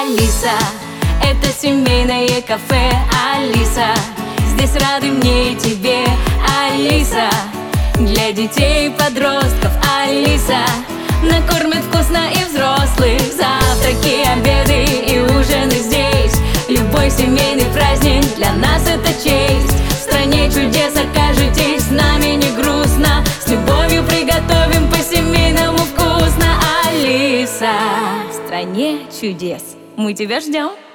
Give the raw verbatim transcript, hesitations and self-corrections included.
Алиса, это семейное кафе. Алиса, здесь рады мне и тебе. Алиса, для детей и подростков. Алиса, накормит вкусно и взрослых. Завтраки, обеды и ужины здесь. Любой семейный праздник для нас это честь. В стране чудес окажетесь, с нами не грустно. С любовью приготовим по-семейному вкусно. Алиса, в стране чудес мы тебя ждем.